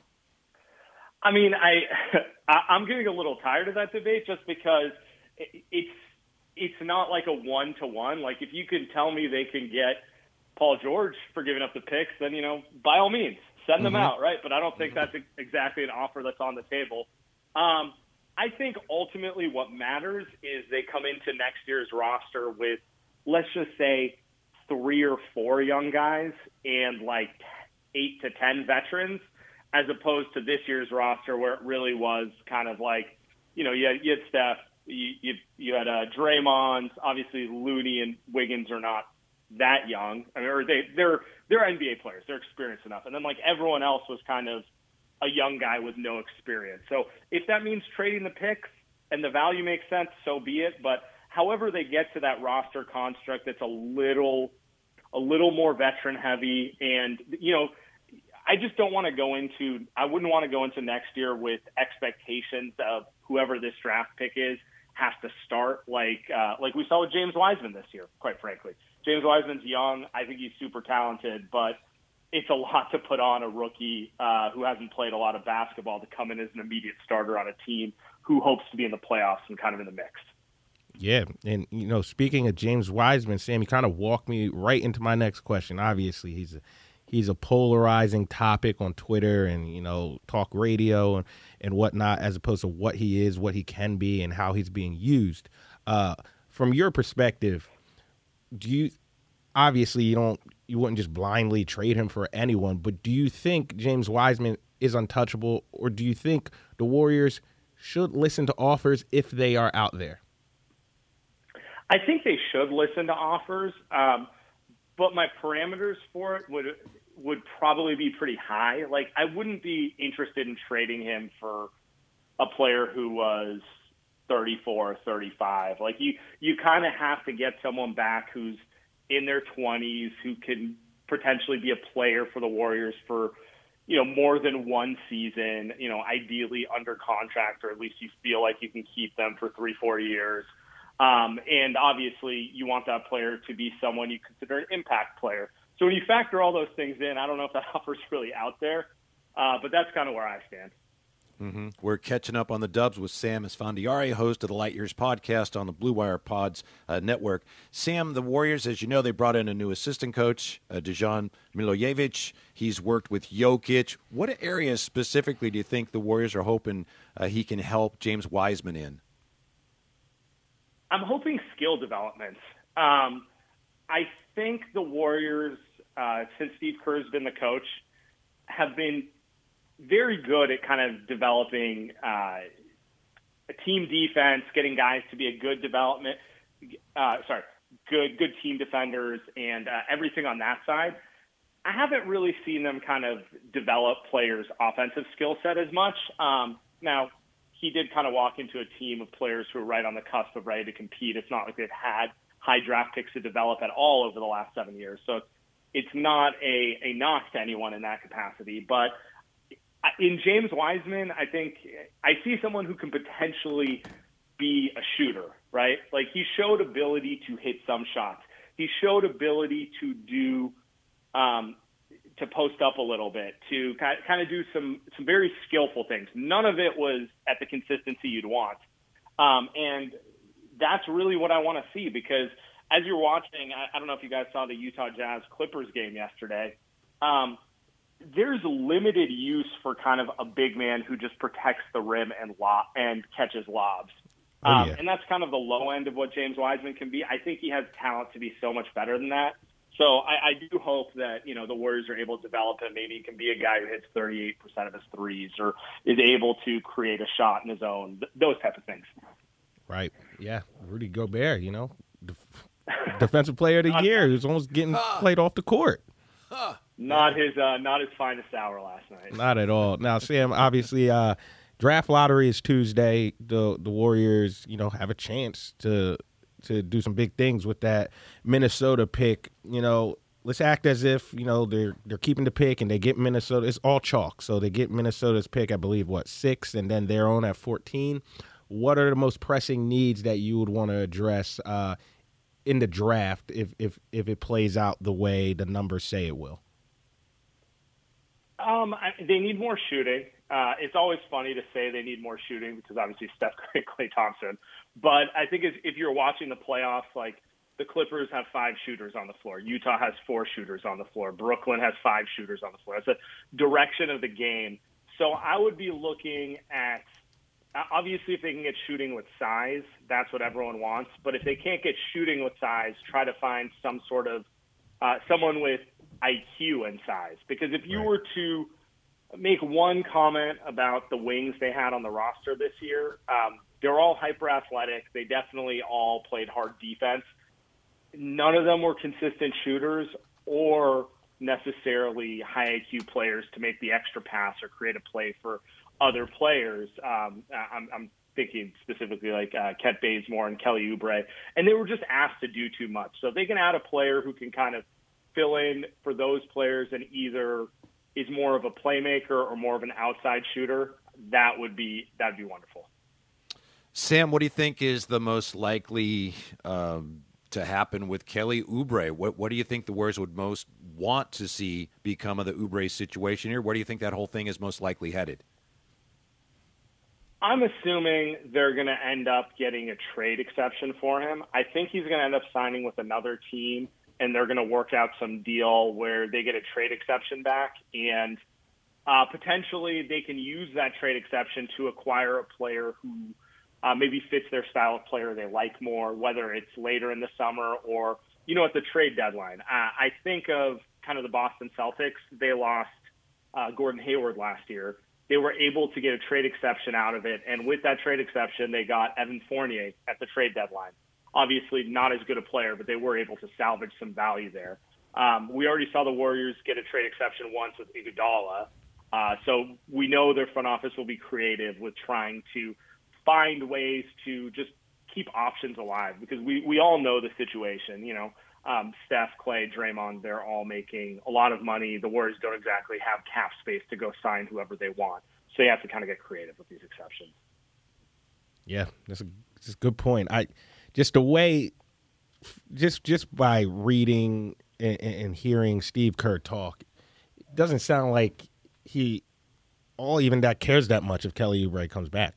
I mean, I I'm getting a little tired of that debate just because it's it's not like a one to one. Like if you can tell me they can get Paul George for giving up the picks, then you know by all means send them mm-hmm. out, right? But I don't think that's exactly an offer that's on the table. Um, I think ultimately what matters is they come into next year's roster with, let's just say, three or four young guys and like eight to ten veterans, as opposed to this year's roster where it really was kind of like, you know, you had, you had Steph, you, you, you had uh, Draymond, obviously Looney and Wiggins are not that young. I mean, or they, they're, they're N B A players. They're experienced enough. And then like everyone else was kind of a young guy with no experience. So if that means trading the picks and the value makes sense, so be it. But however they get to that roster construct, that's a little, a little more veteran heavy. And, you know, I just don't want to go into, I wouldn't want to go into next year with expectations of whoever this draft pick is has to start like, uh, like we saw with James Wiseman this year, quite frankly. James Wiseman's young. I think he's super talented, but it's a lot to put on a rookie uh, who hasn't played a lot of basketball to come in as an immediate starter on a team who hopes to be in the playoffs and kind of in the mix. Yeah, and, you know, speaking of James Wiseman, Sam, he kind of walked me right into my next question. Obviously, he's a, he's a polarizing topic on Twitter and, you know, talk radio and, and whatnot, as opposed to what he is, what he can be, and how he's being used. Uh, from your perspective, do you – obviously, you don't – you wouldn't just blindly trade him for anyone, but do you think James Wiseman is untouchable, or do you think the Warriors should listen to offers if they are out there? I think they should listen to offers, um, but my parameters for it would would probably be pretty high. Like, I wouldn't be interested in trading him for a player who was thirty-four, thirty-five. Like, you, you kind of have to get someone back who's in their twenties, who can potentially be a player for the Warriors for, you know, more than one season, you know, ideally under contract, or at least you feel like you can keep them for three, four years. Um, and obviously you want that player to be someone you consider an impact player. So when you factor all those things in, I don't know if that offer's really out there, uh, but that's kind of where I stand. Mm-hmm. We're catching up on the Dubs with Sam Esfandiari, host of the Light Years podcast on the Blue Wire Pods uh, network. Sam, the Warriors, as you know, they brought in a new assistant coach, uh, Dejan Milojevic. He's worked with Jokic. What areas specifically do you think the Warriors are hoping uh, he can help James Wiseman in? I'm hoping skill development. Um, I think the Warriors, uh, since Steve Kerr's been the coach, have been very good at kind of developing uh, a team defense, getting guys to be a good development, uh, sorry, good good team defenders, and uh, everything on that side. I haven't really seen them kind of develop players' offensive skill set as much. Um, now, he did kind of walk into a team of players who are right on the cusp of ready to compete. It's not like they've had high draft picks to develop at all over the last seven years. So it's not a, a knock to anyone in that capacity. But in James Wiseman, I think I see someone who can potentially be a shooter, right? Like, he showed ability to hit some shots. He showed ability to do um, to post up a little bit, to kind of do some some very skillful things. None of it was at the consistency you'd want. Um, and that's really what I want to see, because as you're watching, I, I don't know if you guys saw the Utah Jazz Clippers game yesterday. Um, there's limited use for kind of a big man who just protects the rim and lob and catches lobs. Oh, um, yeah. And that's kind of the low end of what James Wiseman can be. I think he has talent to be so much better than that. So I, I do hope that, you know, the Warriors are able to develop him. Maybe he can be a guy who hits thirty-eight percent of his threes, or is able to create a shot in his own, th- those type of things. Right. Yeah. Rudy Gobert, you know, def- defensive player of the year. He was almost getting played off the court. Not his, uh, not his finest hour last night. Not at all. Now, Sam, obviously, uh, draft lottery is Tuesday. The the Warriors, you know, have a chance to to do some big things with that Minnesota pick. You know, let's act as if, you know, they're they're keeping the pick and they get Minnesota. It's all chalk. So they get Minnesota's pick, I believe, what, six, and then their own at fourteen. What are the most pressing needs that you would want to address uh, in the draft if, if if it plays out the way the numbers say it will? Um, I, they need more shooting. Uh, it's always funny to say they need more shooting because obviously Steph Curry, Klay Thompson. But I think if, if you're watching the playoffs, like, the Clippers have five shooters on the floor. Utah has four shooters on the floor. Brooklyn has five shooters on the floor. That's a direction of the game. So I would be looking at, obviously, if they can get shooting with size, that's what everyone wants. But if they can't get shooting with size, try to find some sort of uh, someone with I Q and size. Because if you Right. were to make one comment about the wings they had on the roster this year, um, they're all hyper athletic. They definitely all played hard defense. None of them were consistent shooters or necessarily high I Q players to make the extra pass or create a play for other players. Um, I'm, I'm thinking specifically like uh, Kent Bazemore and Kelly Oubre, and they were just asked to do too much. So if they can add a player who can kind of fill in for those players and either is more of a playmaker or more of an outside shooter, that would be that'd be wonderful. Sam, what do you think is the most likely um, to happen with Kelly Oubre? What what do you think the Warriors would most want to see become of the Oubre situation here? Where do you think that whole thing is most likely headed? I'm assuming they're going to end up getting a trade exception for him. I think he's going to end up signing with another team, and they're going to work out some deal where they get a trade exception back, and uh, potentially they can use that trade exception to acquire a player who uh, maybe fits their style of player they like more, whether it's later in the summer or, you know, at the trade deadline. Uh, I think of kind of the Boston Celtics. They lost uh, Gordon Hayward last year. They were able to get a trade exception out of it, and with that trade exception, they got Evan Fournier at the trade deadline. Obviously not as good a player, but they were able to salvage some value there. Um, we already saw the Warriors get a trade exception once with Iguodala. Uh, so we know their front office will be creative with trying to find ways to just keep options alive, because we, we all know the situation. You know, um, Steph, Klay, Draymond, they're all making a lot of money. The Warriors don't exactly have cap space to go sign whoever they want. So you have to kind of get creative with these exceptions. Yeah, that's a, that's a good point. I just the way, just just by reading and, and hearing Steve Kerr talk, it doesn't sound like he all even that cares that much if Kelly Oubre comes back.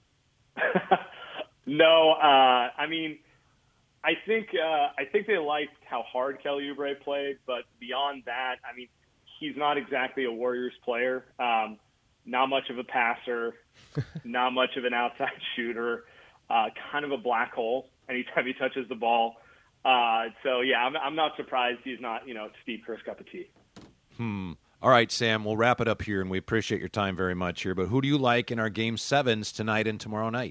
No, uh, I mean, I think uh, I think they liked how hard Kelly Oubre played, but beyond that, I mean, he's not exactly a Warriors player. Um, not much of a passer, not much of an outside shooter, uh, kind of a black hole anytime he touches the ball. Uh, so yeah, I'm, I'm not surprised he's not, you know, Steve Kerr's cup of tea. Hmm. All right, Sam, we'll wrap it up here, and we appreciate your time very much here. But who do you like in our game sevens tonight and tomorrow night?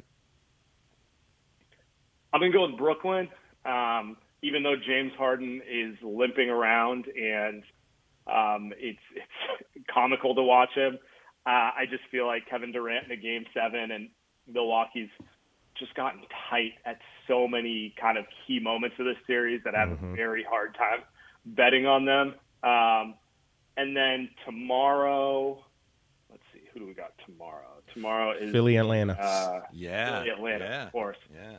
I'm going to go with Brooklyn, um, even though James Harden is limping around and um, it's it's comical to watch him. Uh, I just feel like Kevin Durant in a game seven, and Milwaukee's just gotten tight at so many kind of key moments of this series that I have Mm-hmm. a very hard time betting on them. Um, and then tomorrow, let's see, who do we got tomorrow? Tomorrow is Philly, Atlanta. Uh, Yeah. Philly, Atlanta, yeah. of course. Yeah.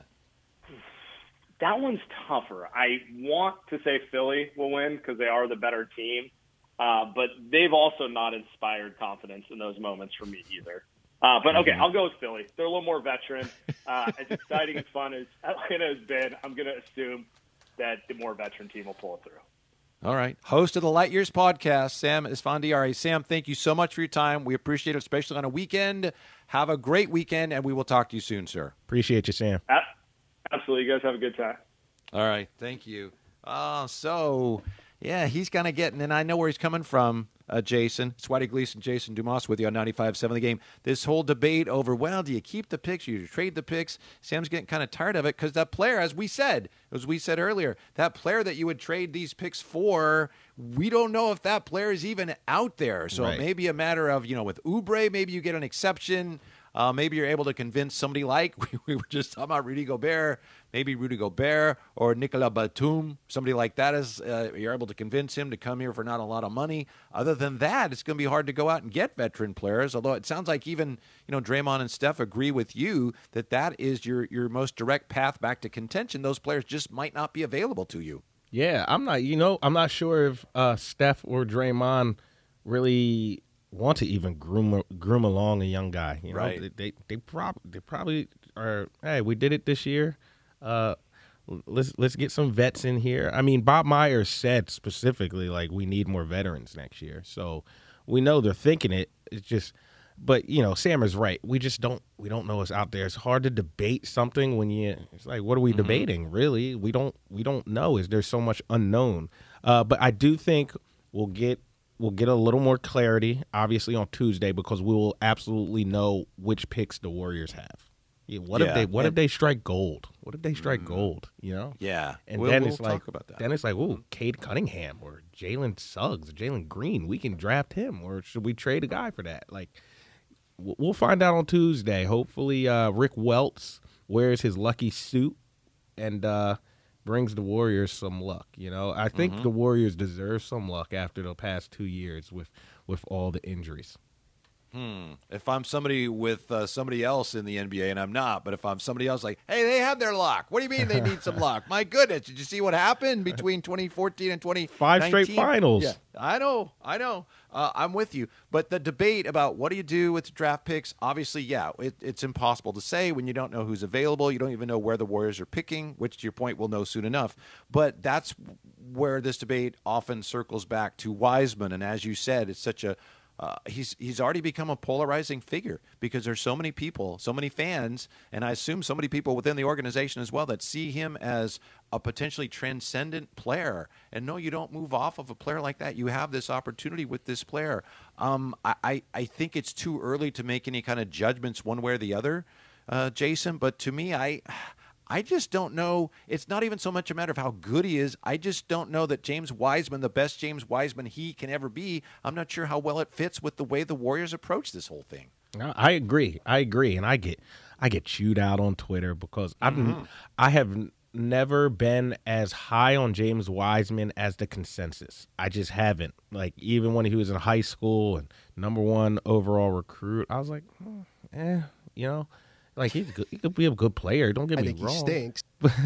That one's tougher. I want to say Philly will win because they are the better team, uh, but they've also not inspired confidence in those moments for me either. Uh, but okay, I'll go with Philly. They're a little more veteran. Uh, as exciting and fun as Atlanta has been, I'm going to assume that the more veteran team will pull it through. All right. Host of the Light Years podcast, Sam Esfandiari. Sam, thank you so much for your time. We appreciate it, especially on a weekend. Have a great weekend, and we will talk to you soon, sir. Appreciate you, Sam. Uh, Absolutely. You guys have a good time. All right. Thank you. Uh, so, yeah, he's kind of getting, and I know where he's coming from, uh, Jason. Swatty Gleason, Jason Dumas with you on ninety-five point seven The Game. This whole debate over, well, do you keep the picks? Do you trade the picks? Sam's getting kind of tired of it because that player, as we said, as we said earlier, that player that you would trade these picks for, we don't know if that player is even out there. So Right. it may be a matter of, you know, with Oubre, maybe you get an exception. Uh, maybe you're able to convince somebody like, we, we were just talking about Rudy Gobert, maybe Rudy Gobert or Nicolas Batum, somebody like that is, uh, you're able to convince him to come here for not a lot of money. Other than that, it's going to be hard to go out and get veteran players, although it sounds like even, you know, Draymond and Steph agree with you that that is your, your most direct path back to contention. Those players just might not be available to you. Yeah, I'm not, you know, I'm not sure if uh, Steph or Draymond really want to even groom groom along a young guy. You know, Right. they they, they, prob- they probably are, hey, we did it this year. Uh, let's let's get some vets in here. I mean, Bob Myers said specifically, like, we need more veterans next year. So we know they're thinking it. It's just, but, you know, Sam is right. We just don't, we don't know what's out there. It's hard to debate something when you, it's like, what are we mm-hmm. debating, really? We don't, we don't know. Is there's so much unknown. Uh, but I do think we'll get, We'll get a little more clarity, obviously, on Tuesday because we will absolutely know which picks the Warriors have. Yeah, what Yeah. if they What And- if they strike gold? What if they strike mm. gold? You know? Yeah, And we'll, then we'll it's like, talk about that. then it's like, ooh, Cade Cunningham or Jalen Suggs, Jalen Green. We can draft him, or should we trade a guy for that? Like, we'll find out on Tuesday. Hopefully, uh, Rick Welts wears his lucky suit and uh, brings the Warriors some luck. You know, I think Mm-hmm. the Warriors deserve some luck after the past two years with, with all the injuries. Hmm. If I'm somebody with uh, somebody else in the N B A, and I'm not, but if I'm somebody else, like, hey, they have their luck. What do you mean they need some luck? My goodness, did you see what happened between twenty fourteen and twenty nineteen? Five straight finals. Yeah, I know, I know. Uh, I'm with you. But the debate about what do you do with the draft picks, obviously, yeah, it, it's impossible to say when you don't know who's available. You don't even know where the Warriors are picking, which, to your point, we'll know soon enough. But that's where this debate often circles back to Wiseman. And as you said, it's such a Uh, he's he's already become a polarizing figure because there's so many people, so many fans, and I assume so many people within the organization as well that see him as a potentially transcendent player. And no, you don't move off of a player like that. You have this opportunity with this player. Um, I, I, I think it's too early to make any kind of judgments one way or the other, uh, Jason. But to me, I... I just don't know. It's not even so much a matter of how good he is. I just don't know that James Wiseman, the best James Wiseman he can ever be, I'm not sure how well it fits with the way the Warriors approach this whole thing. I agree. I agree. And I get I get chewed out on Twitter because I've Mm-hmm. I have never been as high on James Wiseman as the consensus. I just haven't. Like, even when he was in high school and number one overall recruit, I was like, oh, eh, you know. Like, he's good. He could be a good player. Don't get I me think wrong. he stinks.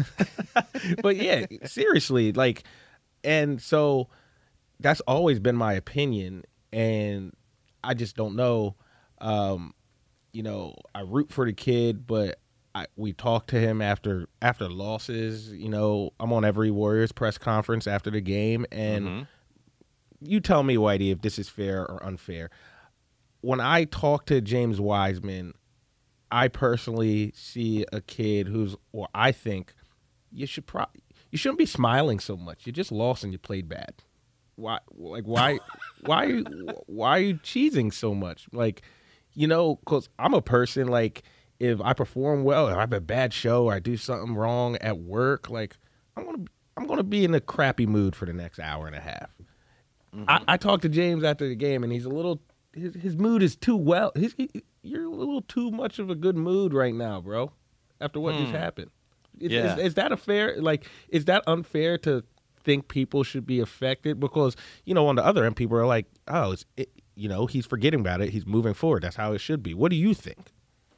But yeah, seriously, like, and so that's always been my opinion, and I just don't know. Um, you know, I root for the kid, but I, we talk to him after after losses. You know, I'm on every Warriors press conference after the game, and Mm-hmm. you tell me, Whitey, if this is fair or unfair. When I talk to James Wiseman, I personally see a kid who's, or I think you should pro- you shouldn't be smiling so much. You just lost and you played bad. Why, like, why, why, are you, why are you cheesing so much? Like, you know, because I'm a person, like, if I perform well, if I have a bad show, or I do something wrong at work, like, I'm gonna, I'm gonna be in a crappy mood for the next hour and a half. Mm-hmm. I, I talked to James after the game, and he's a little. His, his mood is too well. His, he, you're a little too much of a good mood right now, bro. After what Hmm. just happened, is, Yeah. is, is that a fair? Like, is that unfair to think people should be affected? Because you know, on the other end, people are like, oh, it's it, you know, he's forgetting about it. He's moving forward. That's how it should be. What do you think?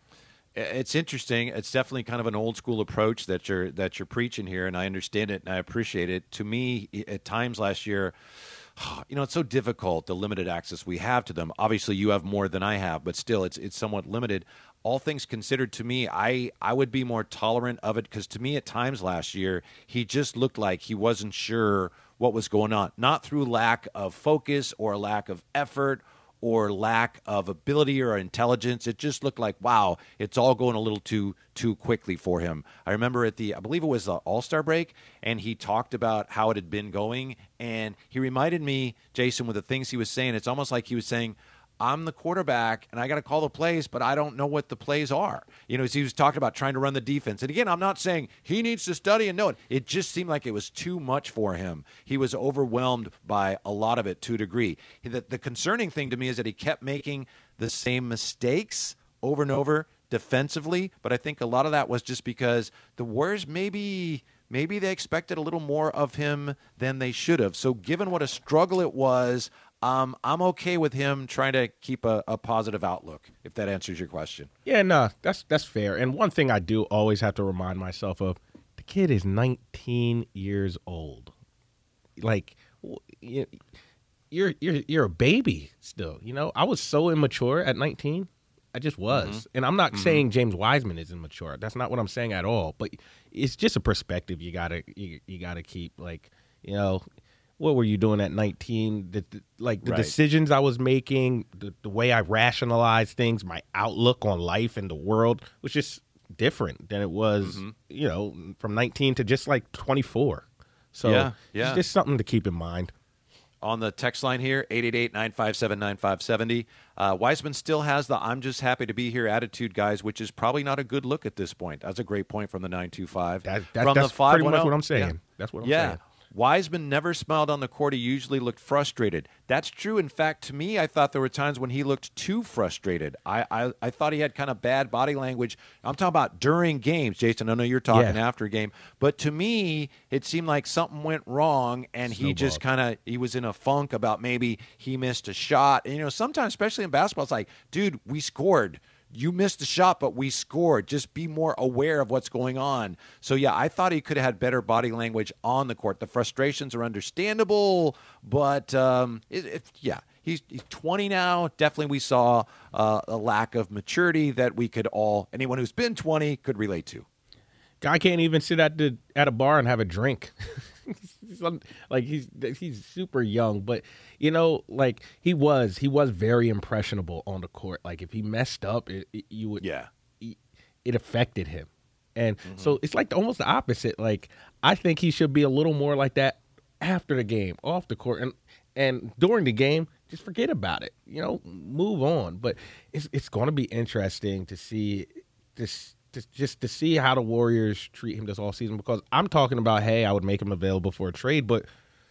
It's interesting. It's definitely kind of an old school approach that you're that you're preaching here, and I understand it and I appreciate it. To me, at times last year, you know, it's so difficult, the limited access we have to them. Obviously, you have more than I have, but still, it's it's somewhat limited. All things considered, to me, I, I would be more tolerant of it because to me, at times last year, he just looked like he wasn't sure what was going on. Not through lack of focus or lack of effort or lack of ability or intelligence. It just looked like, wow, it's all going a little too too quickly for him. I remember at the, I believe it was the All-Star break, and he talked about how it had been going, and he reminded me, Jason, with the things he was saying, it's almost like he was saying, I'm the quarterback, and I got to call the plays, but I don't know what the plays are. You know, as he was talking about trying to run the defense. And again, I'm not saying he needs to study and know it. It just seemed like it was too much for him. He was overwhelmed by a lot of it to a degree. The, the concerning thing to me is that he kept making the same mistakes over and over defensively, but I think a lot of that was just because the Warriors maybe – maybe they expected a little more of him than they should have. So given what a struggle it was, um, I'm okay with him trying to keep a, a positive outlook, if that answers your question. Yeah, no, that's that's fair. And one thing I do always have to remind myself of, the kid is nineteen years old. Like, you're you're you're a baby still. You know, I was so immature at nineteen. I just was. Mm-hmm. And I'm not mm-hmm. saying James Wiseman is immature. That's not what I'm saying at all. But it's just a perspective you gotta you, you gotta keep. Like, you know, what were you doing at nineteen? The, the, like the right. decisions I was making, the, the way I rationalized things, my outlook on life and the world was just different than it was, mm-hmm. you know, from nineteen to just like twenty-four. So yeah, yeah. it's just something to keep in mind. On the text line here, eight eight eight, nine five seven, nine five seven zero. Uh, Wiseman still has the I'm just happy to be here attitude, guys, which is probably not a good look at this point. That's a great point from the nine two five. That, that, from that's the pretty much what I'm saying. Yeah. That's what I'm yeah. saying. Wiseman never smiled on the court. He usually looked frustrated. That's true. In fact, to me, I thought there were times when he looked too frustrated. I, I, I thought he had kind of bad body language. I'm talking about during games, Jason. I know you're talking yeah. after a game. But to me, it seemed like something went wrong, and he Snowballed. just kind of he was in a funk about maybe he missed a shot. And, you know, sometimes, especially in basketball, it's like, dude, we scored. You missed the shot, but we scored. Just be more aware of what's going on. So, yeah, I thought he could have had better body language on the court. The frustrations are understandable, but, um, it, it, yeah, he's, he's twenty now. Definitely we saw uh, a lack of maturity that we could all, anyone who's been twenty could relate to. Guy can't even sit at the at a bar and have a drink. Like he's he's super young, but you know, like he was he was very impressionable on the court. Like if he messed up, it, it you would yeah, it, it affected him, and mm-hmm. so it's like almost the opposite. Like I think he should be a little more like that after the game, off the court, and and during the game, just forget about it. You know, move on. But it's it's going to be interesting to see this. To, just to see how the Warriors treat him this all season, because I'm talking about, hey, I would make him available for a trade, but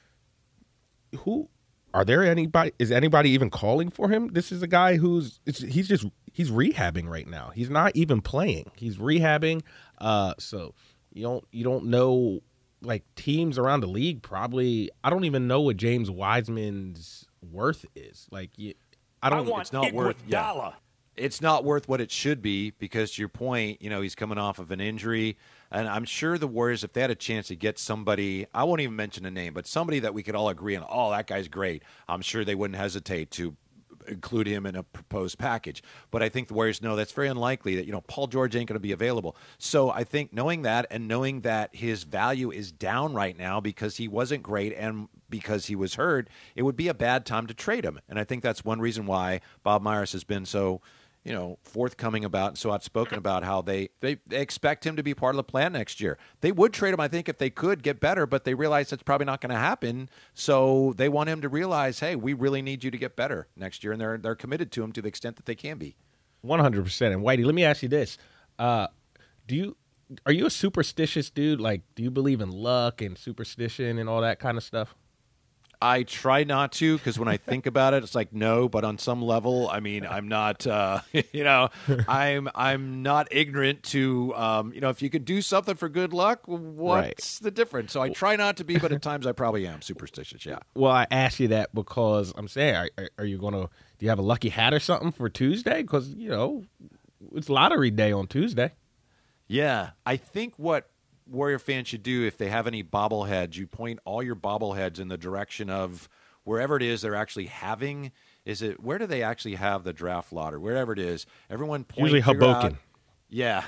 who are there anybody? Is anybody even calling for him? This is a guy who's it's, he's just he's rehabbing right now. He's not even playing. He's rehabbing. Uh, so you don't you don't know, like teams around the league probably. I don't even know what James Wiseman's worth is. Like I don't. I want it's not it worth with dollar. Yeah. It's not worth what it should be because, to your point, you know, he's coming off of an injury. And I'm sure the Warriors, if they had a chance to get somebody, I won't even mention a name, but somebody that we could all agree on, oh, that guy's great, I'm sure they wouldn't hesitate to include him in a proposed package. But I think the Warriors know that's very unlikely that, you know, Paul George ain't going to be available. So I think knowing that and knowing that his value is down right now because he wasn't great and because he was hurt, it would be a bad time to trade him. And I think that's one reason why Bob Myers has been so, you know, forthcoming about and so outspoken about how they, they, they expect him to be part of the plan next year. They would trade him, I think, if they could get better, but they realize that's probably not going to happen. So they want him to realize, hey, we really need you to get better next year, and they're they're committed to him to the extent that they can be. one hundred percent. And Whitey, let me ask you this: uh, Do you are you a superstitious dude? Like, do you believe in luck and superstition and all that kind of stuff? I try not to, because when I think about it, it's like no. But on some level, I mean, I'm not. Uh, you know, I'm I'm not ignorant to. Um, you know, if you could do something for good luck, what's right. the difference? So I try not to be, but at times I probably am superstitious. Yeah. Well, I asked you that because I'm saying, are, are you gonna? Do you have a lucky hat or something for Tuesday? Because you know, it's lottery day on Tuesday. Yeah, I think what Warrior fans should do, if they have any bobbleheads, you point all your bobbleheads in the direction of wherever it is they're actually having. Is it where do they actually have the draft lottery? Wherever it is, everyone point. Usually Hoboken. Out, yeah,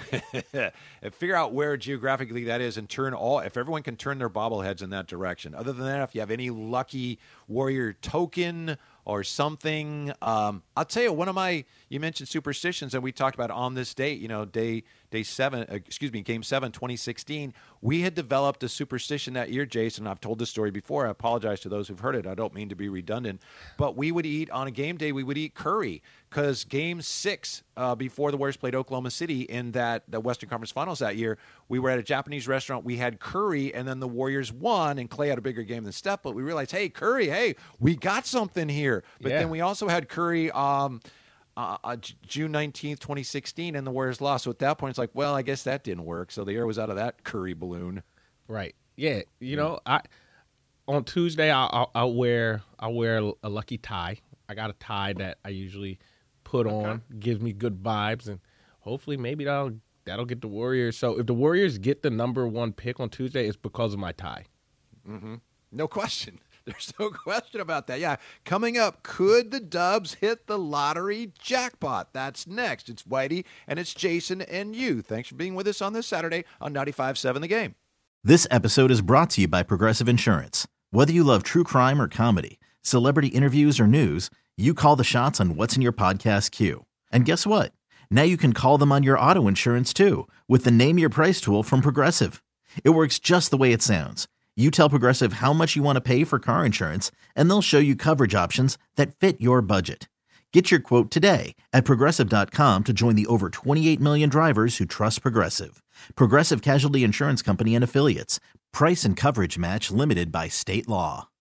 and figure out where geographically that is, and turn all. If everyone can turn their bobbleheads in that direction. Other than that, if you have any lucky Warrior token or something, um, I'll tell you one of my. You mentioned superstitions, and we talked about on this date. You know, day day seven. Uh, excuse me, game seven, twenty sixteen. We had developed a superstition that year, Jason. I've told this story before. I apologize to those who've heard it. I don't mean to be redundant, but we would eat on a game day. We would eat curry because game six uh, before the Warriors played Oklahoma City in that the Western Conference Finals that year, we were at a Japanese restaurant. We had curry, and then the Warriors won, and Klay had a bigger game than Steph. But we realized, hey, curry, hey, we got something here. But yeah. then we also had curry. Um, Uh, uh, June nineteenth, twenty sixteen, and the Warriors lost. So at that point, it's like, well, I guess that didn't work. So the air was out of that curry balloon. Right. Yeah. You know, I on Tuesday I'll, I'll, I'll wear I'll wear a lucky tie. I got a tie that I usually put okay. on, gives me good vibes, and hopefully maybe that'll that'll get the Warriors. So if the Warriors get the number one pick on Tuesday, it's because of my tie. Mm-hmm. No question. There's no question about that. Yeah, coming up, could the Dubs hit the lottery jackpot? That's next. It's Whitey, and it's Jason and you. Thanks for being with us on this Saturday on ninety-five seven The Game. This episode is brought to you by Progressive Insurance. Whether you love true crime or comedy, celebrity interviews or news, you call the shots on what's in your podcast queue. And guess what? Now you can call them on your auto insurance, too, with the Name Your Price tool from Progressive. It works just the way it sounds. You tell Progressive how much you want to pay for car insurance, and they'll show you coverage options that fit your budget. Get your quote today at Progressive dot com to join the over twenty-eight million drivers who trust Progressive. Progressive Casualty Insurance Company and Affiliates. Price and coverage match limited by state law.